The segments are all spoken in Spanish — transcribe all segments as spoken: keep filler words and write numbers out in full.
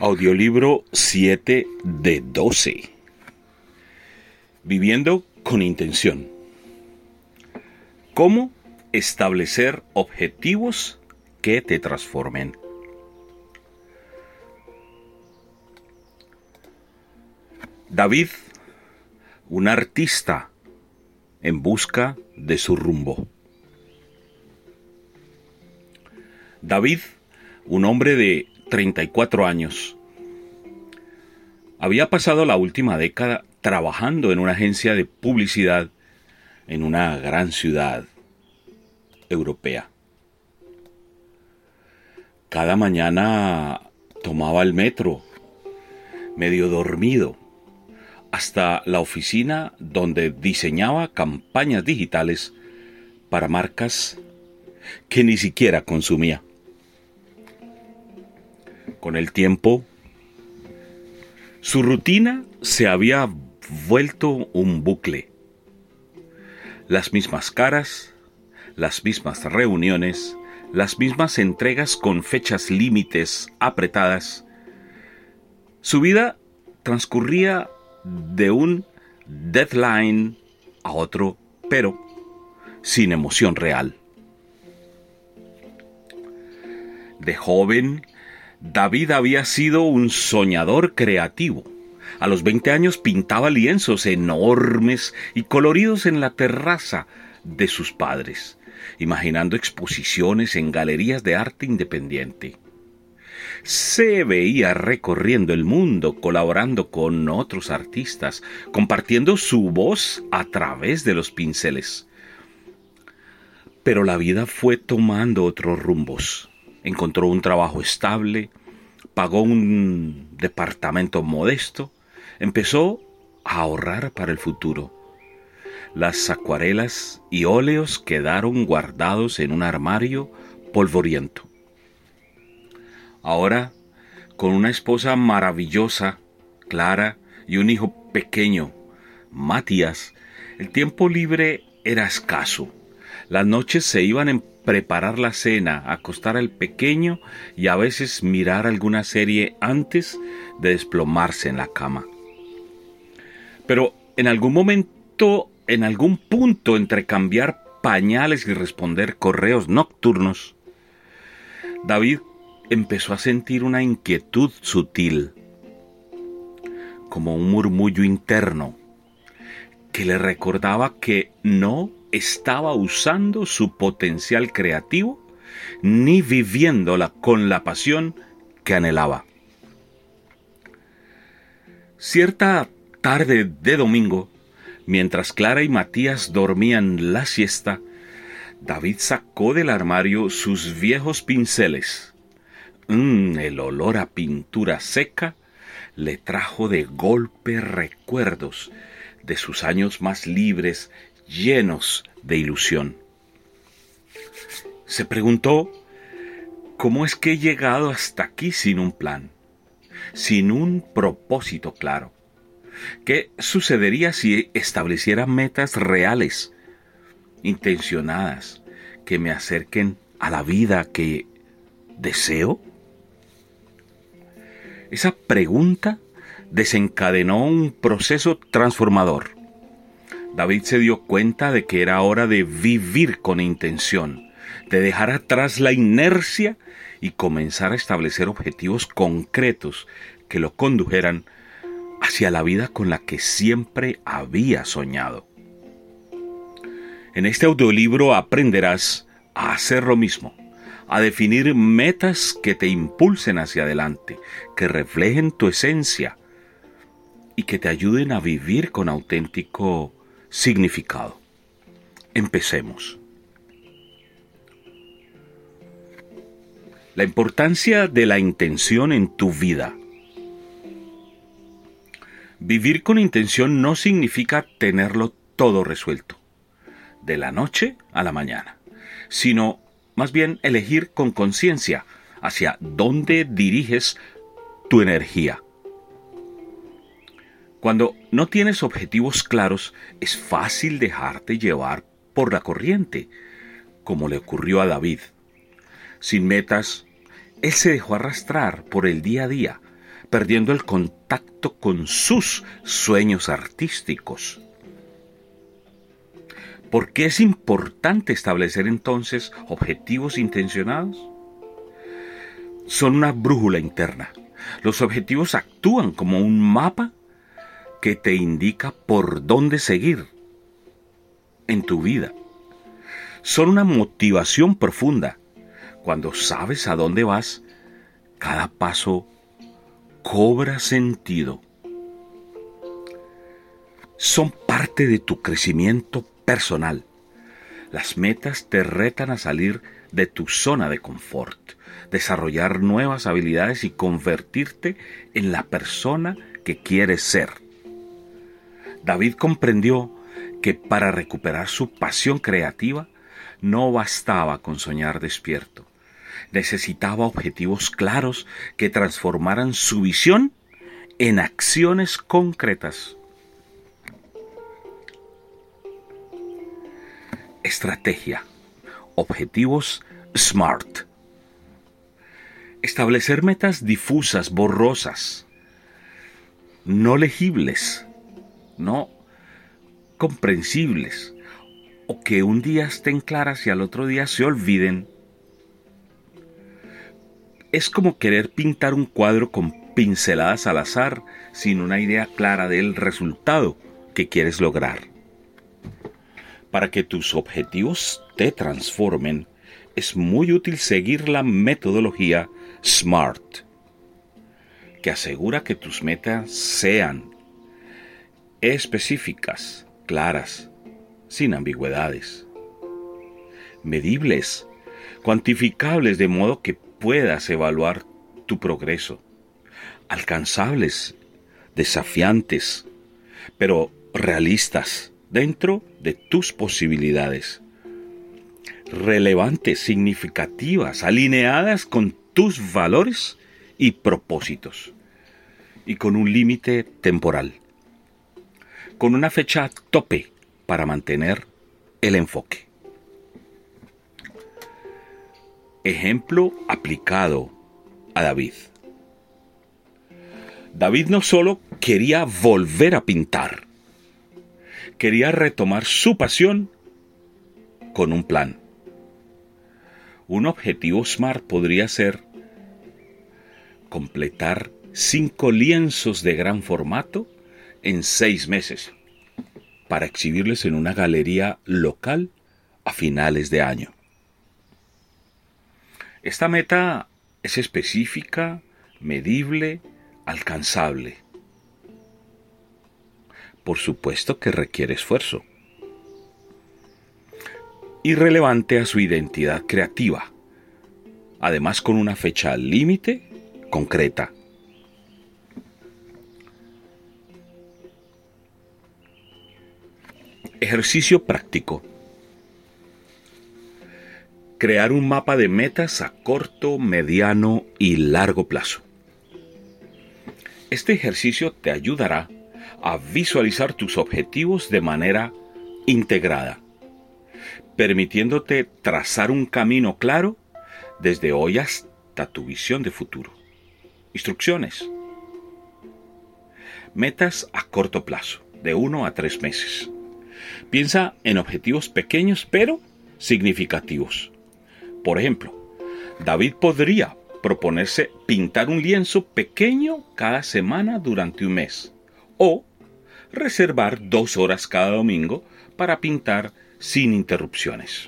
Audiolibro siete de doce. Viviendo con intención. ¿Cómo establecer objetivos que te transformen? David, un artista en busca de su rumbo. David, un hombre de treinta y cuatro años, había pasado la última década trabajando en una agencia de publicidad en una gran ciudad europea. Cada mañana tomaba el metro, medio dormido, hasta la oficina donde diseñaba campañas digitales para marcas que ni siquiera consumía. Con el tiempo, su rutina se había vuelto un bucle. Las mismas caras, las mismas reuniones, las mismas entregas con fechas límites apretadas. Su vida transcurría de un deadline a otro, pero sin emoción real. De joven, David había sido un soñador creativo. A los veinte años pintaba lienzos enormes y coloridos en la terraza de sus padres, imaginando exposiciones en galerías de arte independiente. Se veía recorriendo el mundo, colaborando con otros artistas, compartiendo su voz a través de los pinceles. Pero la vida fue tomando otros rumbos. Encontró un trabajo estable, pagó un departamento modesto, empezó a ahorrar para el futuro. Las acuarelas y óleos quedaron guardados en un armario polvoriento. Ahora, con una esposa maravillosa, Clara, y un hijo pequeño, Matías, el tiempo libre era escaso. Las noches se iban en preparar la cena, acostar al pequeño y a veces mirar alguna serie antes de desplomarse en la cama. Pero en algún momento, en algún punto entre cambiar pañales y responder correos nocturnos, David empezó a sentir una inquietud sutil, como un murmullo interno, que le recordaba que no estaba usando su potencial creativo ni viviéndola con la pasión que anhelaba. Cierta tarde de domingo, mientras Clara y Matías dormían la siesta, David sacó del armario sus viejos pinceles. Mm, el olor a pintura seca le trajo de golpe recuerdos de sus años más libres, llenos de ilusión. Se preguntó, ¿cómo es que he llegado hasta aquí sin un plan, sin un propósito claro? ¿Qué sucedería si estableciera metas reales, intencionadas, que me acerquen a la vida que deseo? Esa pregunta desencadenó un proceso transformador. David se dio cuenta de que era hora de vivir con intención, de dejar atrás la inercia y comenzar a establecer objetivos concretos que lo condujeran hacia la vida con la que siempre había soñado. En este audiolibro aprenderás a hacer lo mismo, a definir metas que te impulsen hacia adelante, que reflejen tu esencia y que te ayuden a vivir con auténtico significado. Empecemos. La importancia de la intención en tu vida. Vivir con intención no significa tenerlo todo resuelto, de la noche a la mañana, sino más bien elegir con conciencia hacia dónde diriges tu energía. Cuando no tienes objetivos claros, es fácil dejarte llevar por la corriente, como le ocurrió a David. Sin metas, él se dejó arrastrar por el día a día, perdiendo el contacto con sus sueños artísticos. ¿Por qué es importante establecer entonces objetivos intencionados? Son una brújula interna. Los objetivos actúan como un mapa que te indica por dónde seguir en tu vida. Son una motivación profunda. Cuando sabes a dónde vas, cada paso cobra sentido. Son parte de tu crecimiento personal. Las metas te retan a salir de tu zona de confort, desarrollar nuevas habilidades y convertirte en la persona que quieres ser. David comprendió que para recuperar su pasión creativa no bastaba con soñar despierto. Necesitaba objetivos claros que transformaran su visión en acciones concretas. Estrategia. Objetivos SMART. Establecer metas difusas, borrosas, no legibles, no comprensibles, o que un día estén claras y al otro día se olviden. Es como querer pintar un cuadro con pinceladas al azar sin una idea clara del resultado que quieres lograr. Para que tus objetivos te transformen, es muy útil seguir la metodología SMART, que asegura que tus metas sean específicas, claras, sin ambigüedades, medibles, cuantificables de modo que puedas evaluar tu progreso, alcanzables, desafiantes, pero realistas dentro de tus posibilidades, relevantes, significativas, alineadas con tus valores y propósitos, y con un límite temporal, con una fecha tope para mantener el enfoque. Ejemplo aplicado a David. David no solo quería volver a pintar, quería retomar su pasión con un plan. Un objetivo SMART podría ser completar cinco lienzos de gran formato en seis meses para exhibirles en una galería local a finales de año. Esta meta es específica, medible, alcanzable. Por supuesto que requiere esfuerzo. Y relevante a su identidad creativa, además con una fecha límite concreta. Ejercicio práctico. Crear un mapa de metas a corto, mediano y largo plazo. Este ejercicio te ayudará a visualizar tus objetivos de manera integrada, permitiéndote trazar un camino claro desde hoy hasta tu visión de futuro. Instrucciones. Metas a corto plazo, de uno a tres meses. Piensa en objetivos pequeños pero significativos. Por ejemplo, David podría proponerse pintar un lienzo pequeño cada semana durante un mes, o reservar dos horas cada domingo para pintar sin interrupciones.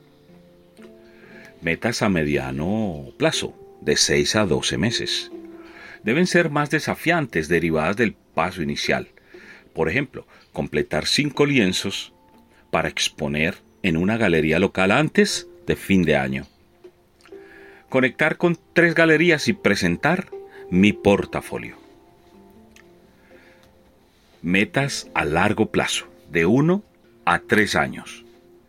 Metas a mediano plazo, de seis a doce meses. Deben ser más desafiantes, derivadas del paso inicial. Por ejemplo, completar cinco lienzos para exponer en una galería local antes de fin de año. Conectar con tres galerías y presentar mi portafolio. Metas a largo plazo, de uno a tres años.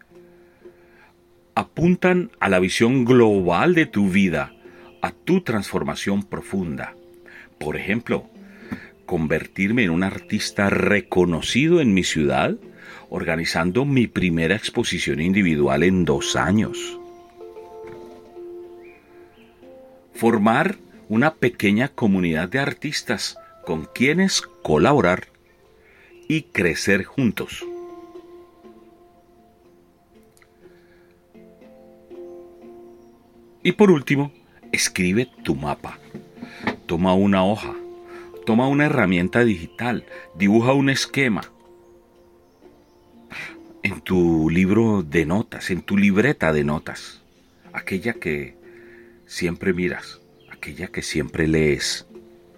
Apuntan a la visión global de tu vida, a tu transformación profunda. Por ejemplo, convertirme en un artista reconocido en mi ciudad, organizando mi primera exposición individual en dos años. Formar una pequeña comunidad de artistas con quienes colaborar y crecer juntos. Y por último, escribe tu mapa. Toma una hoja, toma una herramienta digital, dibuja un esquema. En tu libro de notas, en tu libreta de notas, aquella que siempre miras, aquella que siempre lees.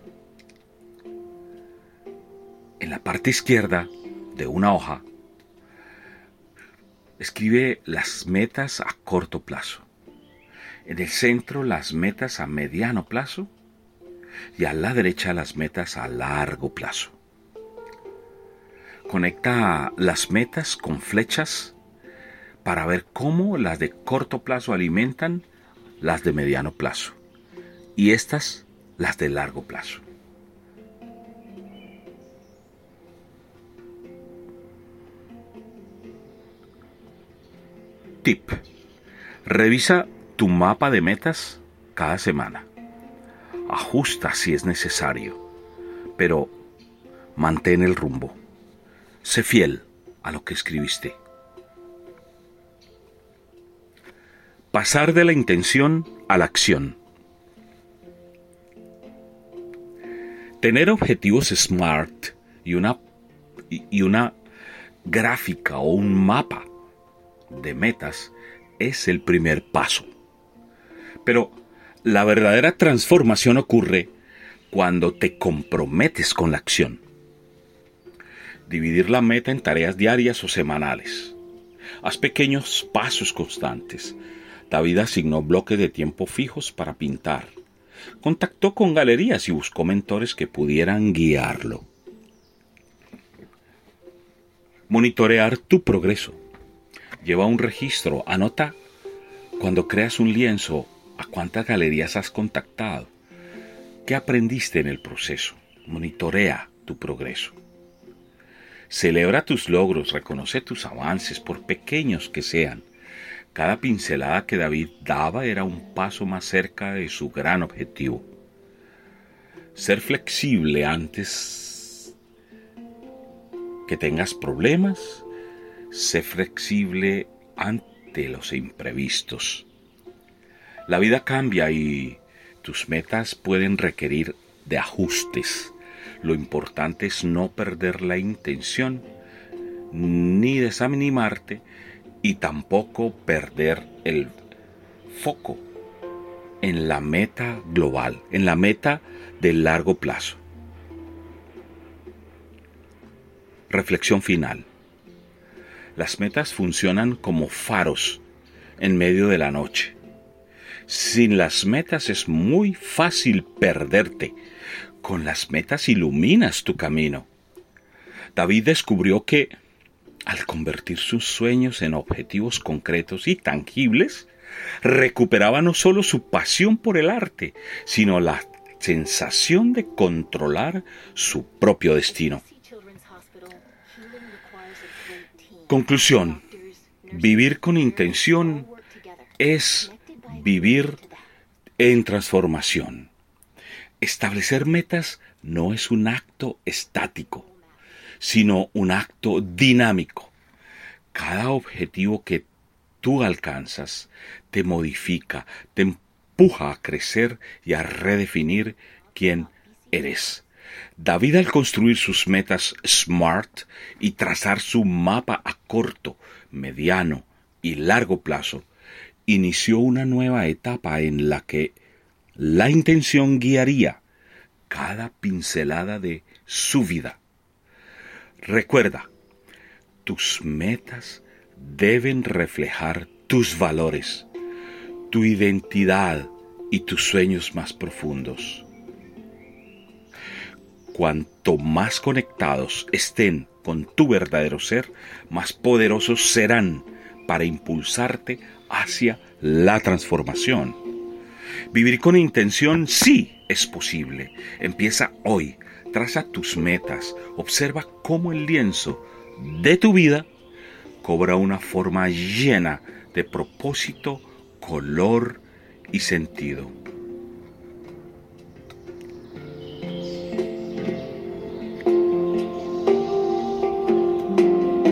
En la parte izquierda de una hoja, escribe las metas a corto plazo. En el centro, las metas a mediano plazo. Y a la derecha, las metas a largo plazo. Conecta las metas con flechas para ver cómo las de corto plazo alimentan las de mediano plazo. Y estas, las de largo plazo. Tip: revisa tu mapa de metas cada semana. Ajusta si es necesario, pero mantén el rumbo. Sé fiel a lo que escribiste. Pasar de la intención a la acción. Tener objetivos SMART y una, y una gráfica o un mapa de metas es el primer paso. Pero la verdadera transformación ocurre cuando te comprometes con la acción. Dividir la meta en tareas diarias o semanales. Haz pequeños pasos constantes. David asignó bloques de tiempo fijos para pintar. Contactó con galerías y buscó mentores que pudieran guiarlo. Monitorear tu progreso. Lleva un registro. Anota cuando creas un lienzo a cuántas galerías has contactado. ¿Qué aprendiste en el proceso? Monitorea tu progreso. Celebra tus logros, reconoce tus avances, por pequeños que sean. Cada pincelada que David daba era un paso más cerca de su gran objetivo. Ser flexible antes que tengas problemas. Sé flexible ante los imprevistos. La vida cambia y tus metas pueden requerir de ajustes. Lo importante es no perder la intención, ni desanimarte, y tampoco perder el foco en la meta global, en la meta de largo plazo. Reflexión final. Las metas funcionan como faros en medio de la noche. Sin las metas es muy fácil perderte. Con las metas iluminas tu camino. David descubrió que, al convertir sus sueños en objetivos concretos y tangibles, recuperaba no solo su pasión por el arte, sino la sensación de controlar su propio destino. Conclusión: vivir con intención es vivir en transformación. Establecer metas no es un acto estático, sino un acto dinámico. Cada objetivo que tú alcanzas te modifica, te empuja a crecer y a redefinir quién eres. David, al construir sus metas SMART y trazar su mapa a corto, mediano y largo plazo, inició una nueva etapa en la que la intención guiaría cada pincelada de su vida. Recuerda, tus metas deben reflejar tus valores, tu identidad y tus sueños más profundos. Cuanto más conectados estén con tu verdadero ser, más poderosos serán para impulsarte hacia la transformación. Vivir con intención sí es posible. Empieza hoy. Traza tus metas. Observa cómo el lienzo de tu vida cobra una forma llena de propósito, color y sentido.